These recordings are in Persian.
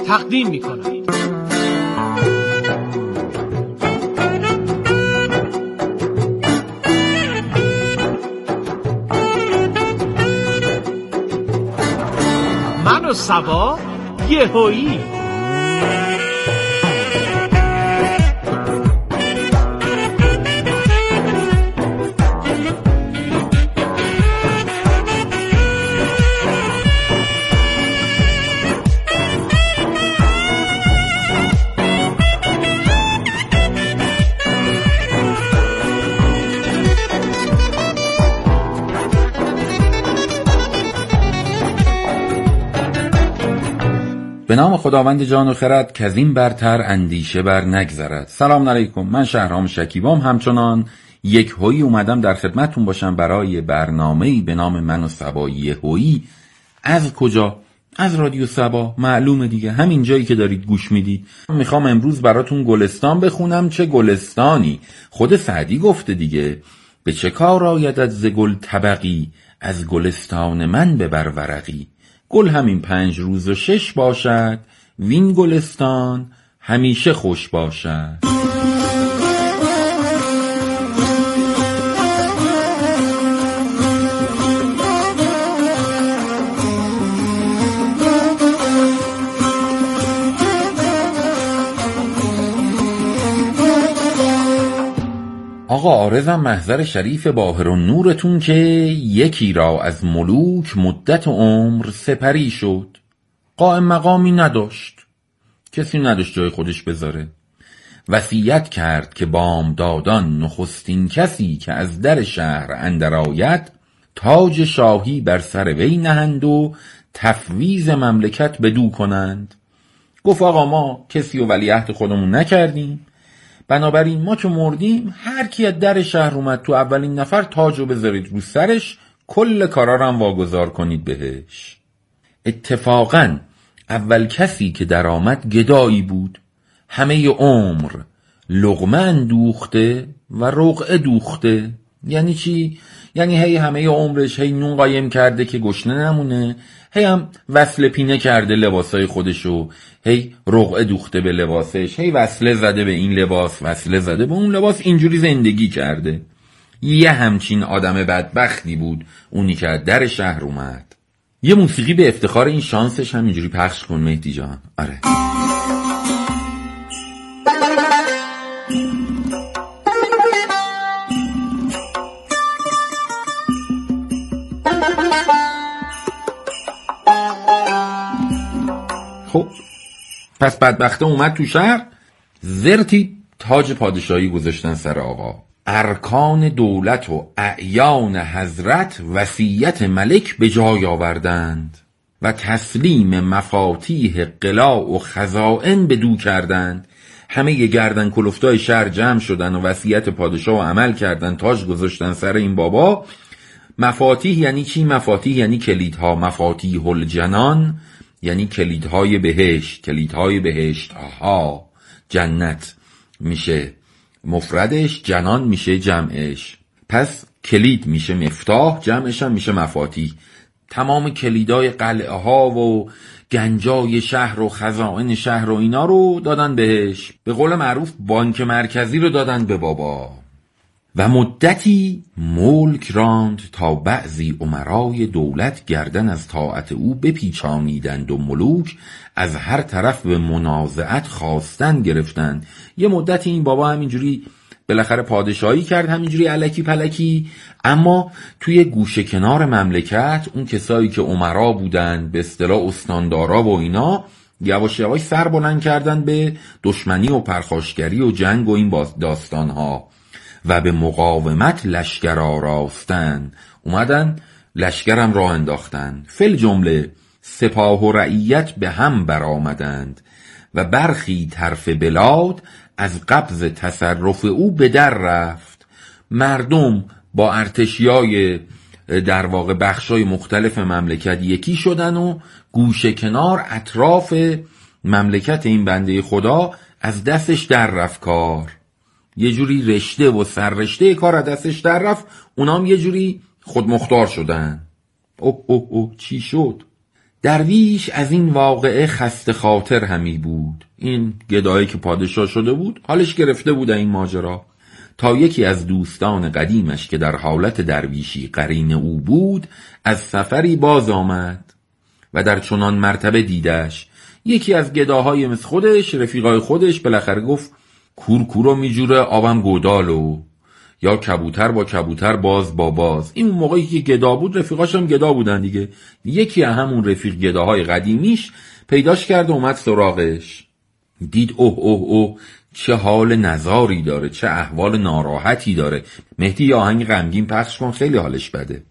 تقدیم می‌کنم. من و سبا یهویی. به نام خداوند جان و خرد که از این برتر اندیشه بر نگذرد. سلام علیکم، من شهرام شکیبام همچنان یک هویی اومدم در خدمتون باشم برای برنامه‌ای به نام من و سبا یهویی. از کجا؟ از رادیو سبا. معلومه دیگه، همین جایی که دارید گوش میدید. میخوام امروز براتون گلستان بخونم. چه گلستانی؟ خود سعدی گفته دیگه، به چه کار آیدت ز گل طبقی، از گلستان من ببر ورقی. گل همین 5 روز و 6 باشد، وین گلستان همیشه خوش باشد. آقا عارضم محضر شریف باهر و نورتون که یکی را از ملوک مدت عمر سپری شد. قائم مقامی نداشت، کسی نداشت جای خودش بذاره. وصیت کرد که بامدادان نخستین کسی که از در شهر اندر آید، تاج شاهی بر سر وی نهند و تفویض مملکت بدو کنند. گفت آقا ما کسی و ولیعهد خودمون نکردیم، بنابراین ما که مردیم هر کی از در شهر اومد تو اولین نفر تاجو بذارید رو سرش، کل کارا هم واگذار کنید بهش. اتفاقاً اول کسی که در آمد گدایی بود، همه عمر لقمه اندوخته و رقعه دوخته. یعنی چی؟ یعنی هی همه عمرش هی نون قایم کرده که گشنه نمونه، هی هم وصله پینه کرده لباسای خودشو، هی رقعه دوخته به لباسش، هی وصله زده به این لباس، وصله زده به اون لباس، اینجوری زندگی کرده. یه همچین آدم بدبختی بود اونی که در شهر اومد. یه موسیقی به افتخار این شانسش هم اینجوری پخش کن مهدی جان. آره. خب پس بدبخته اومد تو شهر، زرتی تاج پادشاهی گذاشتن سر آقا. ارکان دولت و اعیان حضرت وصیت ملک به جای آوردند و تسلیم مفاتیح قلاع و خزائن بدو کردند. همه گردن کلفتای شهر جمع شدن و وصیت پادشاه و عمل کردن، تاج گذاشتن سر این بابا. مفاتیح یعنی چی؟ مفاتیح یعنی کلیدها. مفاتیح الجنان یعنی کلیدهای بهشت. کلیدهای بهشت ها، جنت میشه مفردش، جنان میشه جمعش. پس کلید میشه مفتاح، جمعش هم میشه مفاتیح. تمام کلیدهای قلعه ها و گنجای شهر و خزائن شهر و اینا رو دادن بهش. به قول معروف بانک مرکزی رو دادن به بابا. و مدتی ملک راند تا بعضی امرای دولت گردن از طاعت او بپیچانیدند و ملوک از هر طرف به منازعت خواستن گرفتند. یه مدتی این بابا همینجوری بالاخره پادشاهی کرد، همینجوری الکی پلکی، اما توی گوشه کنار مملکت اون کسایی که امرا بودند، به اصطلاح استاندارا و اینا، یواش یواش سر بلند کردن به دشمنی و پرخاشگری و جنگ و این داستانها و به مقاومت لشکر آراستن. اومدن لشکرم راه انداختن. فل جمله سپاه و رعیت به هم برآمدند و برخی طرف بلاد از قبض تصرف او به در رفت. مردم با ارتشیای در واقع بخشای مختلف مملکت یکی شدن و گوشه کنار اطراف مملکت این بنده خدا از دستش در رفت کار. یه جوری رشته و سررشته کار از دستش در رفت، اونام یه جوری خودمختار شدن. اوه چی شد؟ درویش از این واقعه خسته خاطر همی بود. این گدایی که پادشاه شده بود حالش گرفته بود این ماجرا، تا یکی از دوستان قدیمش که در حالت درویشی قرین او بود از سفری باز آمد و در چنان مرتبه دیدش. یکی از گداهای مثل خودش، رفیقای خودش، بالاخره گفت کور کورو میجوره آبم گودالو، یا کبوتر با کبوتر باز با باز. این موقعی که گدا بود رفیقاش هم گدا بودن دیگه. یکی از همون رفیق گداهای قدیمیش پیداش کرد و اومد سراغش. دید اوه اوه اوه چه حال نزاری داره، چه احوال ناراحتی داره. مهدی یه آهنگ غمگین پخش کن، خیلی حالش بده.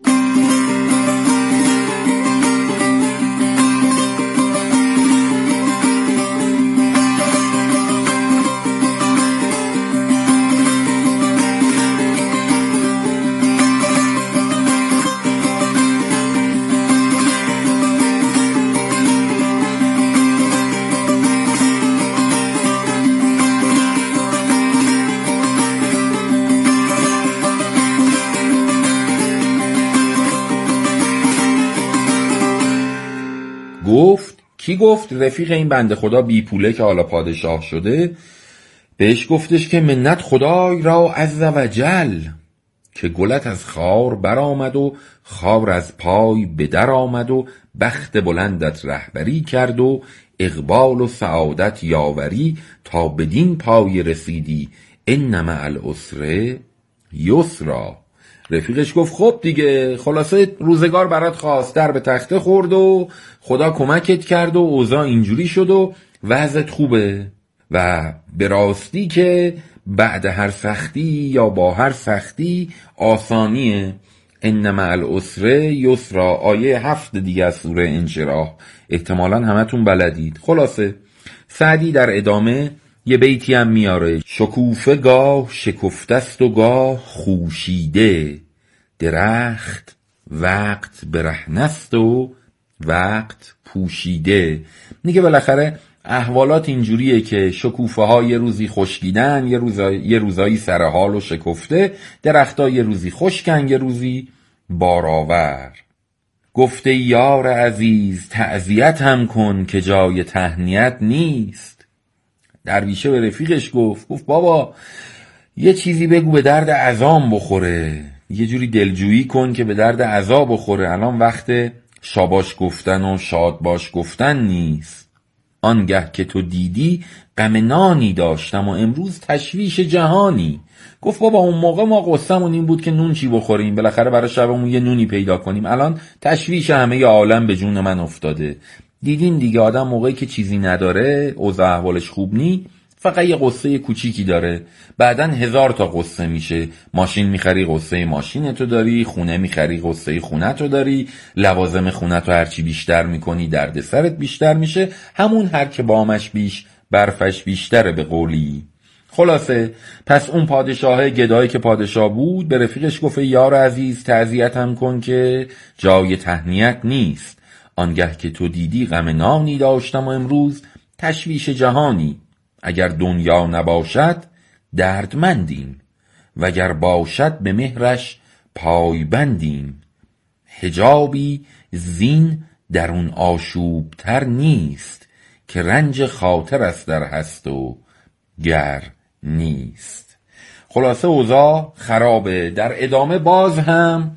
کی گفت؟ رفیق این بنده خدا بی پوله که حالا پادشاه شده بهش گفتش که منت خدای را عز و جل، که گلت از خار برآمد و خار از پای به در آمد و بخت بلندت رهبری کرد و اقبال و سعادت یاوری تا بدین پای رسیدی، ان مع العسر یسرا. رفیقش گفت خب دیگه، خلاصه روزگار برات خواست، در به تخته خورد و خدا کمکت کرد و اوضاع اینجوری شد و وضعت خوبه. و به راستی که بعد هر سختی یا با هر سختی آسانیه. ان مع العسر یسرا، آیه 7 دیگه از سوره انشراح، احتمالاً همتون بلدید. خلاصه سعدی در ادامه یه بیتی هم میاره: شکوفه گاه شکفتست و گاه خوشیده، درخت وقت برهنست و وقت پوشیده. میگه بالاخره احوالات اینجوریه که شکوفه ها یه روزی خشکیدن، یه روزایی سرحال و شکفته، درخت ها یه روزی خشکن، یه روزی بارآور. گفته یار عزیز تعزیت هم کن که جای تهنیت نیست. درویشه به رفیقش گفت بابا یه چیزی بگو به درد عظام بخوره، یه جوری دلجویی کن که به درد عذا بخوره. الان وقت شاباش گفتن و شاد باش گفتن نیست. آنگه که تو دیدی غم نانی داشتم و امروز تشویش جهانی. گفت بابا اون موقع ما قصه‌مون این بود که نون چی بخوریم، بالاخره برای شبمون یه نونی پیدا کنیم. الان تشویش همه عالم به جون من افتاده. دیدین دیگه، آدم موقعی که چیزی نداره، اوضاع احوالش خوب نی، فقط یه قصه کوچیکی داره، بعدن 1000 تا قصه میشه. ماشین میخری قصه ماشینتو داری، خونه میخری قصه خونتو داری، لوازم خونتو هرچی بیشتر میکنی درد سرت بیشتر میشه. همون هر که بامش بیش برفش بیشتره به قولی. خلاصه پس اون پادشاه گدایی که پادشاه بود به رفیقش گفت یار عزیز تعزیتم کن که جای تهنیت نیست. آنگه که تو دیدی غم نانی داشتم و امروز تشویش جهانی. اگر دنیا نباشد دردمندیم، وگر باشد به مهرش پایبندیم. حجابی زین در اون آشوبتر نیست، که رنج خاطر است در هست و گر نیست. خلاصه اوضاع خرابه. در ادامه باز هم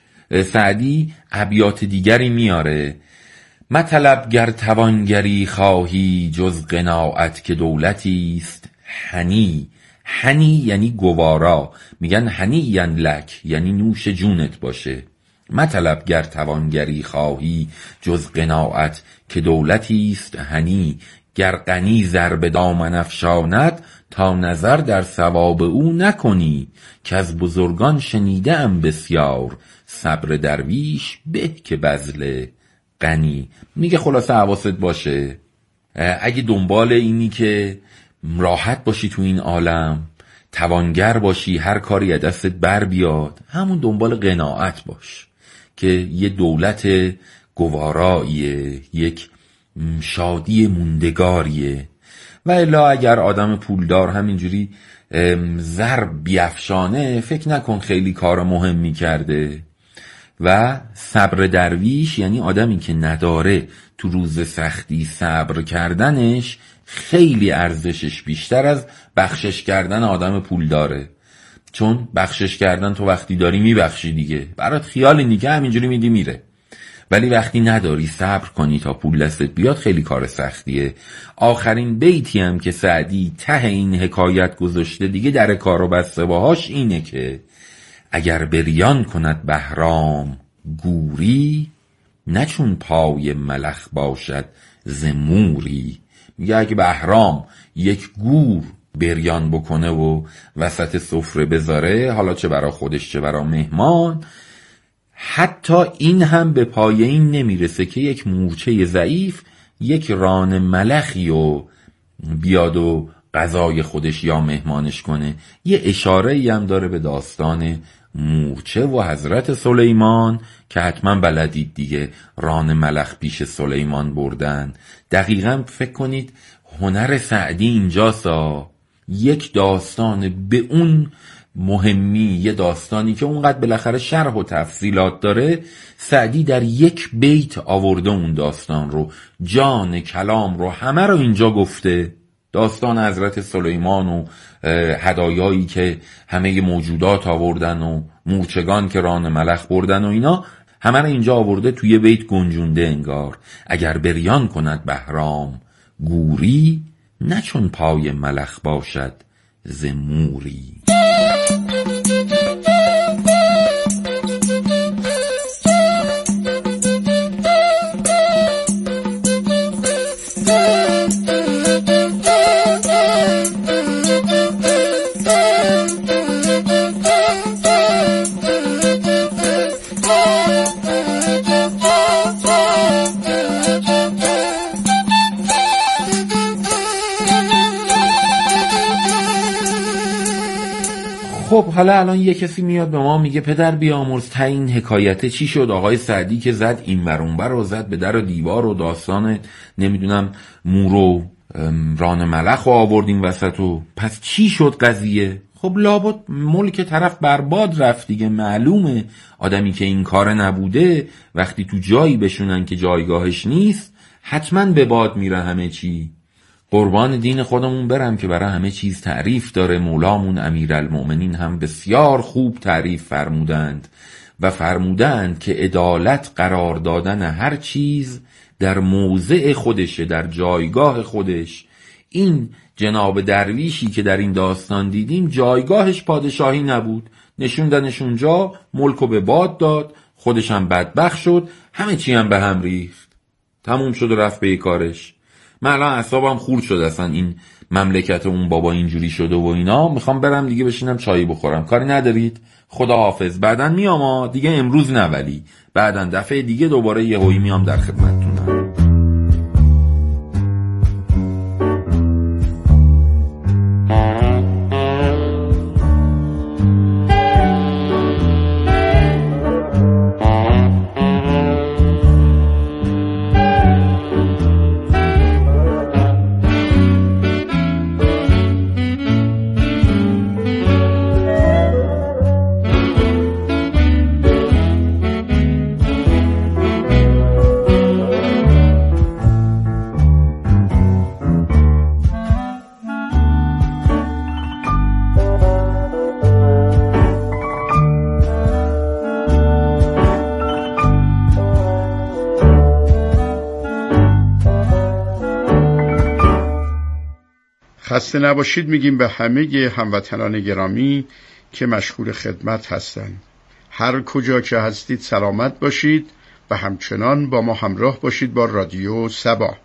سعدی ابیات دیگری میاره: مطلب گر توانگری خواهی جز قناعت، که دولتی است هنی. هنی یعنی گوارا، میگن هنی لک یعنی نوش جونت باشه. مطلب گر توانگری خواهی جز قناعت، که دولتی است هنی. گر غنی زر به دامن افشاند، تا نظر در ثواب او نکنی. که از بزرگان شنیده ام بسیار، صبر درویش به که بذل غنی. میگه خلاصه حواست باشه، اگه دنبال اینی که راحت باشی تو این عالم، توانگر باشی، هر کاری از دستت بر بیاد، همون دنبال قناعت باش که یه دولت گواراییه، یک شادی موندگاریه. و الا اگر آدم پولدار همینجوری زر بیفشانه، فکر نکن خیلی کار مهمی کرده. و صبر درویش یعنی آدمی که نداره تو روز سختی صبر کردنش خیلی ارزشش بیشتر از بخشش کردن آدم پول داره. چون بخشش کردن تو وقتی داری میبخشی دیگه، برات خیال نیگه همینجوری میدی میره، ولی وقتی نداری صبر کنی تا پول دستت بیاد خیلی کار سختیه. آخرین بیتی هم که سعدی ته این حکایت گذاشته دیگه در کارو بسته باهاش اینه که اگر بریان کند بهرام گوری، نه چون پای ملخ باشد ز موری. میگه اگه بهرام یک گور بریان بکنه و وسط سفره بذاره، حالا چه برا خودش چه برا مهمان، حتی این هم به پایه این نمیرسه که یک مورچه ضعیف یک ران ملخی و بیاد و غذای خودش یا مهمانش کنه. یه اشاره‌ای هم داره به داستان مورچه و حضرت سلیمان که حتما بلدید دیگه، ران ملخ پیش سلیمان بردن. دقیقاً فکر کنید هنر سعدی اینجاسا، یک داستان به اون مهمی، یه داستانی که اونقدر بالاخره شرح و تفصیلات داره، سعدی در یک بیت آورده اون داستان رو، جان کلام رو همه رو اینجا گفته. داستان حضرت سلیمان و هدایایی که همه موجودات آوردن و مورچگان که ران ملخ بردن و اینا، همه رو اینجا آورده توی بیت گنجونده انگار. اگر بریان کند بهرام گوری، نه چون پای ملخ باشد ز موری. خب حالا الان یه کسی میاد به ما میگه پدر بیامرز تا این حکایته چی شد؟ آقای سعدی که زد این ور اون ور و زد به در و دیوار و داستان نمیدونم مور و ران ملخ و آوردیم وسط و پس چی شد قضیه؟ خب لابد ملک طرف برباد رفت دیگه. معلومه آدمی که این کار نبوده وقتی تو جایی بشونن که جایگاهش نیست حتما به باد میره همه چی. قربان دین خودمون برم که برای همه چیز تعریف داره. مولامون امیرالمؤمنین هم بسیار خوب تعریف فرمودند و فرمودند که عدالت قرار دادن هر چیز در موضع خودشه، در جایگاه خودش. این جناب درویشی که در این داستان دیدیم جایگاهش پادشاهی نبود، نشوندنش اونجا، ملکو به باد داد، خودش هم بدبخت شد، همه چی هم به هم ریخت، تموم شد و رفت به کارش. من الان اعصابم خورد شد اصلا این مملکت اون بابا اینجوری شده و اینا. میخوام برم دیگه بشینم چایی بخورم. کاری ندارید؟ خدا حافظ. بعدن میام دیگه، امروز نه ولی بعدن دفعه دیگه دوباره یهویی میام در خدمتتونم. خسته نباشید میگیم به همه هموطنان گرامی که مشغول خدمت هستند. هر کجا که هستید سلامت باشید و همچنان با ما همراه باشید با رادیو سبا.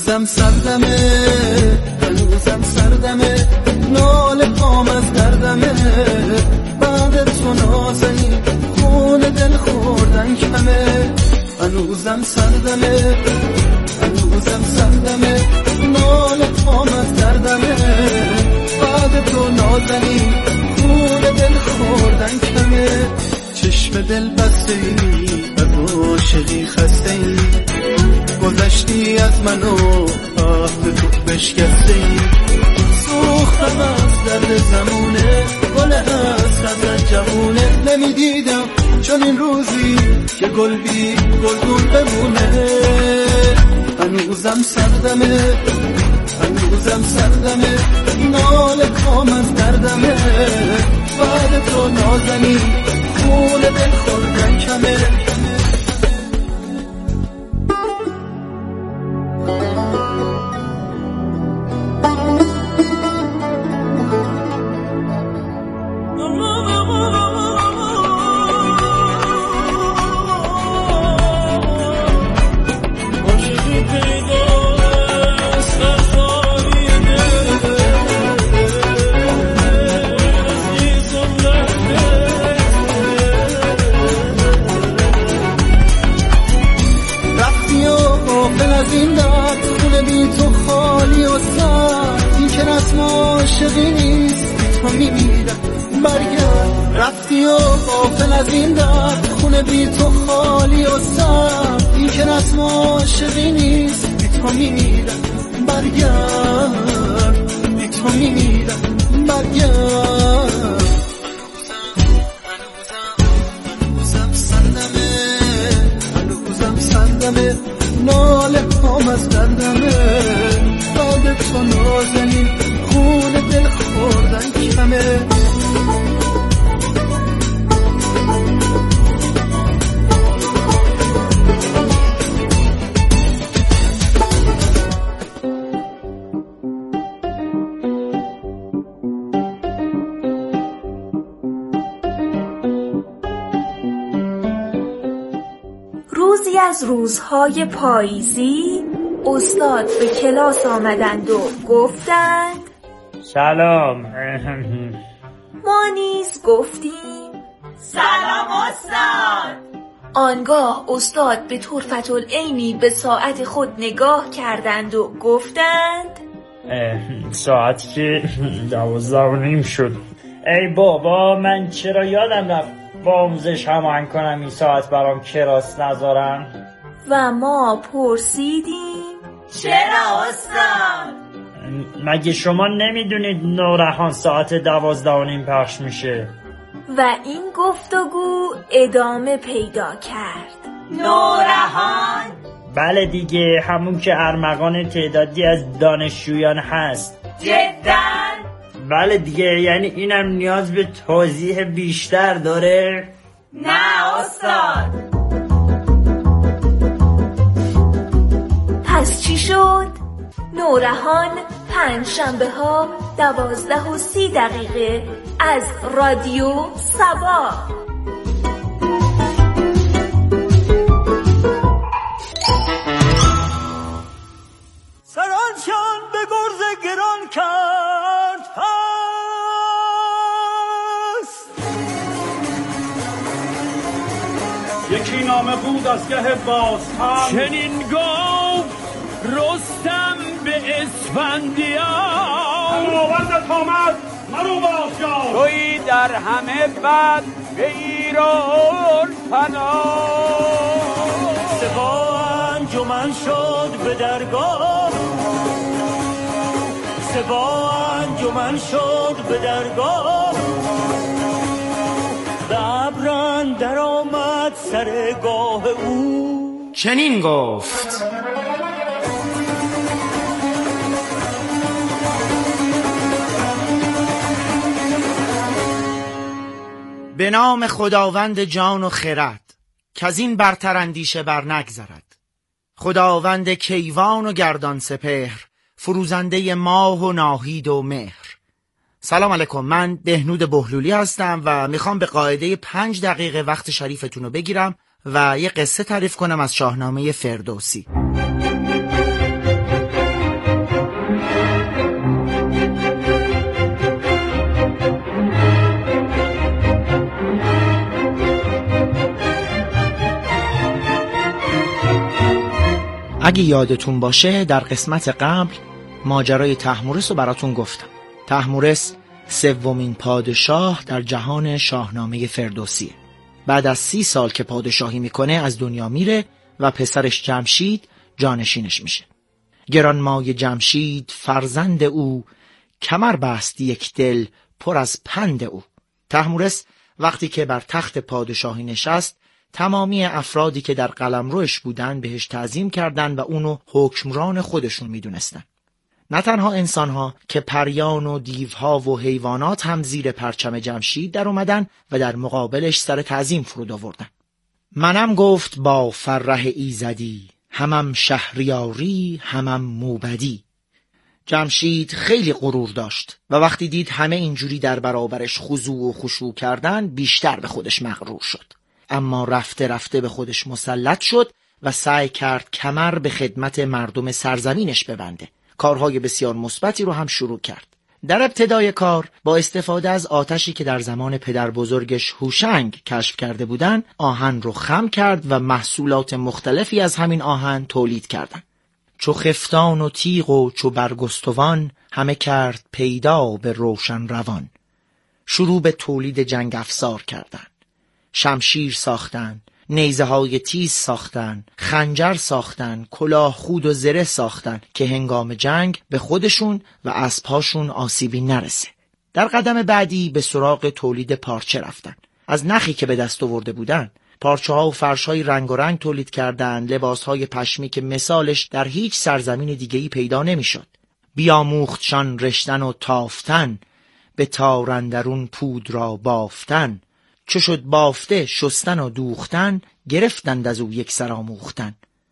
هنوزم سردمه ناله پام از دردمه بعد تو نازنی خون دل خوردن کمه هنوزم سردمه ناله پام از دردمه بعد تو نازنی خون دل خوردن کمه چشم دل بسته ای از عاشقی خسته ای گذشتی از منو به تو بشکسته ای سوختم از درد زمونه گل حسرت جوونه نمیدیدم چون این روزی که گل بی گلدون بمونه هنوزم سردمه ناله کام از دردمه بعد تو نازنی خون دل خوردن کمه رفتی و غافل از این درد خونه بی تو خالی و سرد این که رسم عاشقی نیست بی تو میمیرم برگرد بی تو میمیرم برگرد هنوزم سردمه ناله پام از دردمه بعد تو نازنی خون دل خوردن کمه روزی از روزهای پاییزی استاد به کلاس آمدند و گفتند سلام. ما نیز گفتیم سلام استاد. آنگاه استاد به طرفةالعینی به ساعت خود نگاه کردند و گفتند ساعت که 12:30 شد. ای بابا من چرا یادم رفت با آموزش هماهنگ کنم این ساعت برام کلاس نذارن. و ما پرسیدیم چرا استاد؟ مگه شما نمیدونید نورهان ساعت 12:30 پخش میشه؟ و این گفتگو ادامه پیدا کرد. نورهان؟ بله دیگه، همون که ارمغان تعدادی از دانشجویان هست. جداً؟ بله دیگه، یعنی اینم نیاز به توضیح بیشتر داره؟ نه استاد. پس چی شد؟ نورهان پنجشنبه ها 12:30 از رادیو سبا. سرانشان به گرز گران کرد پس یکی نامه بود از گه بازتن چنین گفت رستم به اسفندیار خداوندت آمد مرو بازگار تویی در همه بد به ایران پناه سپاه انجمن شد به درگاه به ابران در آمد سرگاه او چنین گفت به نام خداوند جان و خرد کز این برتر اندیشه بر نگذرد. خداوند کیوان و گردان سپهر، فروزنده ماه و ناهید و مهر. سلام علیکم، من بهنود بهلولی هستم و میخوام به قاعده 5 دقیقه وقت شریفتون رو بگیرم و یه قصه تعریف کنم از شاهنامه فردوسی. اگه یادتون باشه در قسمت قبل ماجرای طهمورث رو براتون گفتم. طهمورث سومین پادشاه در جهان شاهنامه فردوسیه. بعد از 30 سال که پادشاهی میکنه از دنیا میره و پسرش جمشید جانشینش میشه. گرانمایه جمشید فرزند او، کمر بست یک دل پر از پند او. طهمورث وقتی که بر تخت پادشاهی نشست، تمامی افرادی که در قلمروش بودن بهش تعظیم کردن و اونو حکمران خودشون میدونستن. نه تنها انسانها که پریان و دیوها و حیوانات هم زیر پرچم جمشید در اومدن و در مقابلش سر تعظیم فرود آوردن. منم گفت با فرح ایزدی، همم شهریاری همم موبدی. جمشید خیلی غرور داشت و وقتی دید همه اینجوری در برابرش خضوع و خشوع کردن بیشتر به خودش مغرور شد. اما رفته رفته به خودش مسلط شد و سعی کرد کمر به خدمت مردم سرزمینش ببنده. کارهای بسیار مثبتی رو هم شروع کرد. در ابتدای کار با استفاده از آتشی که در زمان پدر بزرگش هوشنگ کشف کرده بودن، آهن رو خم کرد و محصولات مختلفی از همین آهن تولید کردن. چو خفتان و تیغ و چو برگستوان، همه کرد پیدا به روشن روان. شروع به تولید جنگ افزار کردن. شمشیر ساختن، نیزه های تیز ساختن، خنجر ساختن، کلاه خود و زره ساختن که هنگام جنگ به خودشون و اسبهاشون آسیبی نرسه. در قدم بعدی به سراغ تولید پارچه رفتن. از نخی که به دست آورده بودن، پارچه ها و فرش های رنگ و رنگ تولید کردن، لباس های پشمی که مثالش در هیچ سرزمین دیگه‌ای پیدا نمیشد. بیاموختشان رشتن و تافتن، به تارندرون پود را بافتن. چو شد بافته شستن و دوختن، گرفتند از او یک سر آموختن.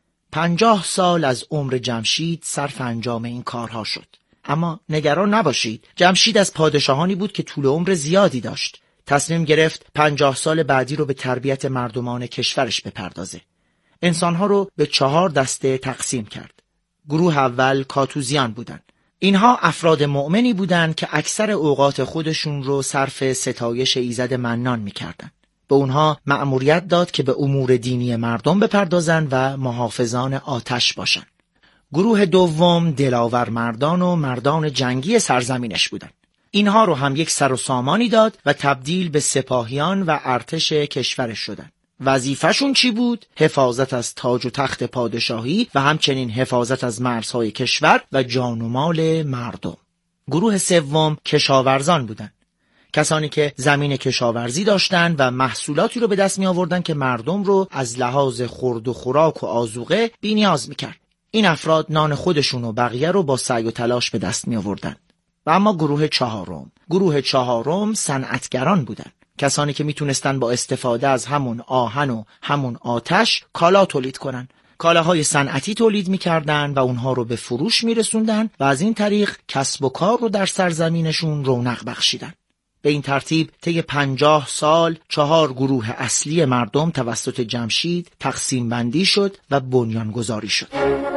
50 سال از عمر جمشید صرف انجام این کارها شد. اما نگران نباشید، جمشید از پادشاهانی بود که طول عمر زیادی داشت. تصمیم گرفت 50 سال بعدی رو به تربیت مردمان کشورش بپردازه. انسانها رو به 4 دسته تقسیم کرد. گروه اول کاتوزیان بودن. اینها افراد مؤمنی بودند که اکثر اوقات خودشون رو صرف ستایش ایزد منان می‌کردند. به اونها مأموریت داد که به امور دینی مردم بپردازن و محافظان آتش باشن. گروه دوم دلاور مردان و مردان جنگی سرزمینش بودند. اینها رو هم یک سر و سامانی داد و تبدیل به سپاهیان و ارتش کشورش شدند. وظیفه‌شون چی بود؟ حفاظت از تاج و تخت پادشاهی و همچنین حفاظت از مرزهای کشور و جان و مال مردم. گروه سوم کشاورزان بودند. کسانی که زمین کشاورزی داشتند و محصولاتی رو به دست می آوردن که مردم رو از لحاظ خورد و خوراک و آذوقه بی‌نیاز می‌کرد. این افراد نان خودشون و بقیه رو با سعی و تلاش به دست می آوردن. و اما گروه چهارم صنعتگران بودند. کسانی که میتونستن با استفاده از همون آهن و همون آتش کالا تولید کنن. کالاهای صنعتی تولید میکردن و اونها رو به فروش میرسوندن و از این طریق کسب و کار رو در سرزمینشون رونق بخشیدن. به این ترتیب طی 50 سال 4 گروه اصلی مردم توسط جمشید تقسیم بندی شد و بنیانگذاری شد.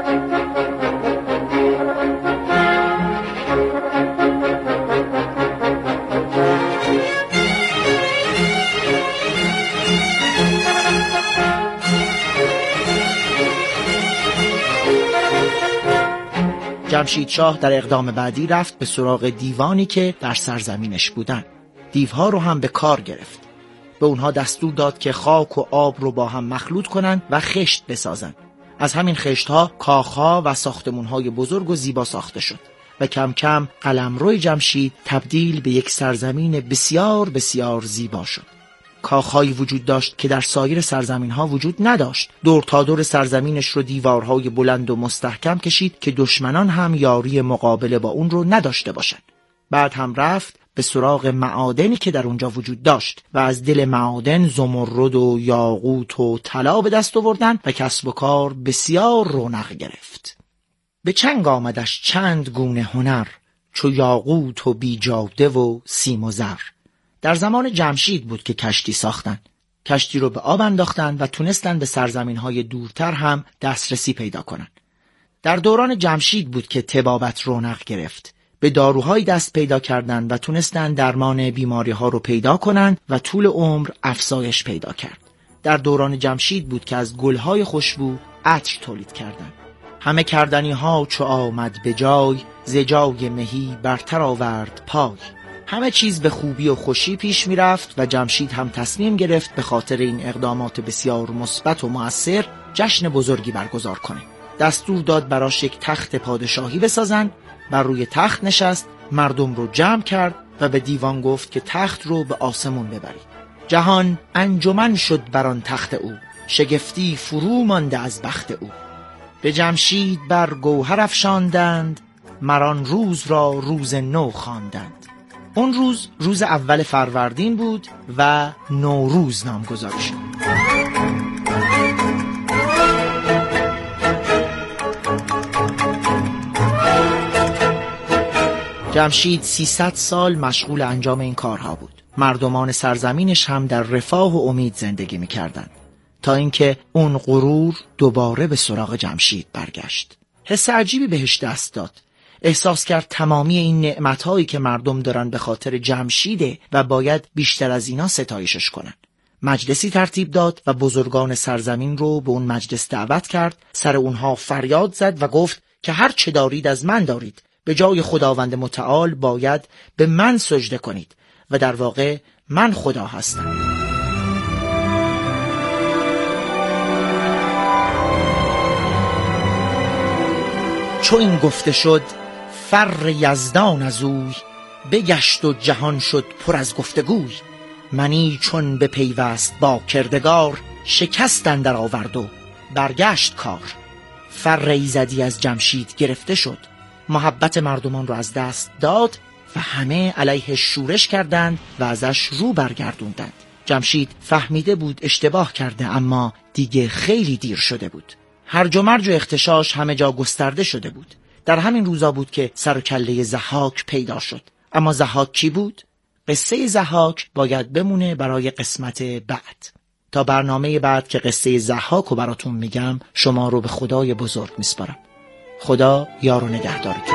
جمشید شاه در اقدام بعدی رفت به سراغ دیوانی که در سرزمینش بودن. دیوها رو هم به کار گرفت. به اونها دستور داد که خاک و آب رو با هم مخلوط کنن و خشت بسازن. از همین خشتها کاخها و ساختمانهای بزرگ و زیبا ساخته شد و کم کم قلمرو جمشید تبدیل به یک سرزمین بسیار بسیار زیبا شد. کاخهایی وجود داشت که در سایر سرزمین‌ها وجود نداشت. دور تا دور سرزمینش رو دیوارهای بلند و مستحکم کشید که دشمنان هم یاری مقابله با اون رو نداشته باشند. بعد هم رفت به سراغ معادنی که در اونجا وجود داشت و از دل معادن زمرد و یاقوت و طلا به دست آوردن و کسب و کار بسیار رونق گرفت. به چنگ آمدش چند گونه هنر، چو یاقوت و بیجاده و سیم و زر. در زمان جمشید بود که کشتی ساختن. کشتی رو به آب انداختن و تونستن به سرزمین‌های دورتر هم دسترسی پیدا کنن. در دوران جمشید بود که طبابت رونق گرفت. به داروهای دست پیدا کردن و تونستن درمان بیماری‌ها رو پیدا کنن و طول عمر افزایش پیدا کرد. در دوران جمشید بود که از گل‌های خوشبو عطر تولید کردن. همه کردنی ها چو آمد به جای، ز جای مهی برتر آورد پای. همه چیز به خوبی و خوشی پیش می رفت و جمشید هم تصمیم گرفت به خاطر این اقدامات بسیار مثبت و مؤثر جشن بزرگی برگزار کنه. دستور داد براش یک تخت پادشاهی بسازن، بر روی تخت نشست، مردم رو جمع کرد و به دیوان گفت که تخت رو به آسمون ببرید. جهان انجمن شد بر آن تخت او، شگفتی فرو مانده از بخت او. به جمشید بر گوهر افشاندند، مران روز را روز نو خواندند. اون روز روز اول فروردین بود و نوروز نامگذاری شد. جمشید 300 سال مشغول انجام این کارها بود. مردمان سرزمینش هم در رفاه و امید زندگی می‌کردند تا اینکه اون غرور دوباره به سراغ جمشید برگشت. حس عجیبی بهش دست داد. احساس کرد تمامی این نعمت‌هایی که مردم دارن به خاطر جمشیده و باید بیشتر از اینا ستایشش کنن. مجلسی ترتیب داد و بزرگان سرزمین رو به اون مجلس دعوت کرد. سر اونها فریاد زد و گفت که هر چه دارید از من دارید. به جای خداوند متعال باید به من سجده کنید و در واقع من خدا هستم. چون این گفته شد فر یزدان از اوی، بگشت و جهان شد پر از گفتگوی. منی چون به پیوست با کردگار، شکست اندر آورد و برگشت کار. فر ایزدی از جمشید گرفته شد، محبت مردمان رو از دست داد و همه علیه شورش کردند و ازش رو برگردوندند. جمشید فهمیده بود اشتباه کرده، اما دیگه خیلی دیر شده بود. هرج و مرج و اختشاش همه جا گسترده شده بود. در همین روزا بود که سر و کله ضحاک پیدا شد. اما ضحاک کی بود؟ قصه ضحاک باید بمونه برای قسمت بعد. تا برنامه بعد که قصه ضحاک رو براتون میگم، شما رو به خدای بزرگ میسپارم. خدا یار و نگهدارتون.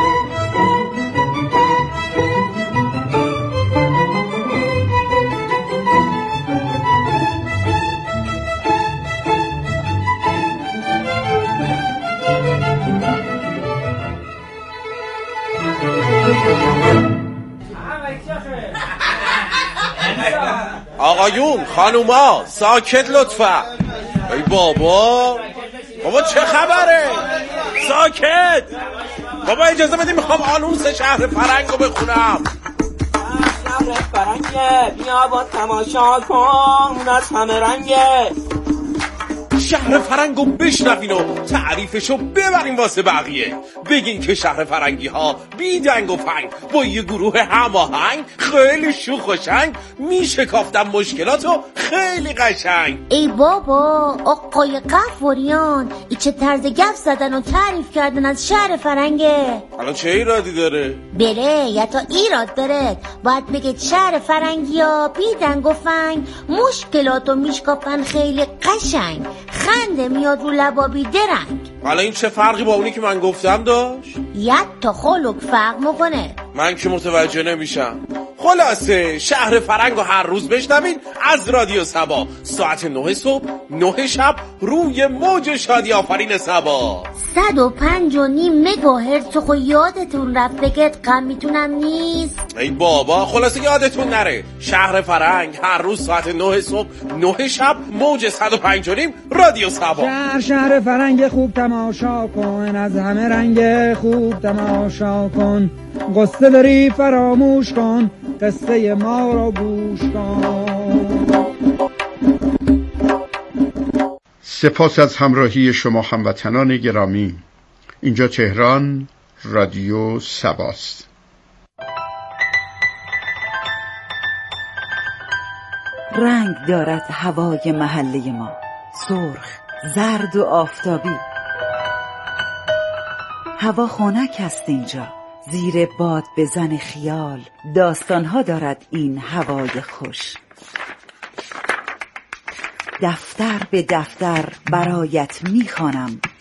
آقایون خانوما ساکت لطفا. ای بابا چه خبره؟ ساکت بابا، اجازه بدیم میخوام آنونس شهر فرنگو بخونم. شهر فرنگه بیا با تماشا کن، اون از همه رنگه. شهر فرنگو بشنوین و تعریفشو ببرین واسه بقیه. بگین که شهر فرنگی ها بی دنگ و فنگ با یه گروه هماهنگ خیلی شوخ و شنگ میشکافتن مشکلاتو خیلی قشنگ. ای بابا آقای غفوریان، ای چه طرز گپ زدن و تعریف کردن از شهر فرنگه. الان چه ایرادی داره؟ بله یا تا ایراد داره. باید بگید شهر فرنگی ها بی دنگ و فنگ مشکلاتو میشکافن خیلی قشنگ، خنده میاد رو لبا بی درنگ. حالا این چه فرقی با اونی که من گفتم داشت؟ یک تا خلق فرق میکنه. من که متوجه نمیشم. خلاصه شهر فرنگ رو هر روز بشنوین از رادیو سبا ساعت 9 صبح 9 شب روی موج شادی آفرین سبا 105.5 مگاهرتز. خو یادتون رفت بگید غمتونم نیست. ای بابا خلاصه یادتون نره شهر فرنگ هر روز ساعت 9 صبح 9 شب موج 105.5 رادیو سبا. شهر فرنگ خوب تماشا کن، از همه رنگ خوب تماشا کن. قصه داری فراموش کن، قصه ما را گوش کن. سپاس از همراهی شما هموطنان گرامی. اینجا تهران، رادیو سباست. رنگ دارد هوای محله ما، سرخ، زرد و آفتابی. هوا خنک است اینجا، زیر باد بزن خیال. داستانها دارد این هوای خوش. دفتر به دفتر برایت میخوانم،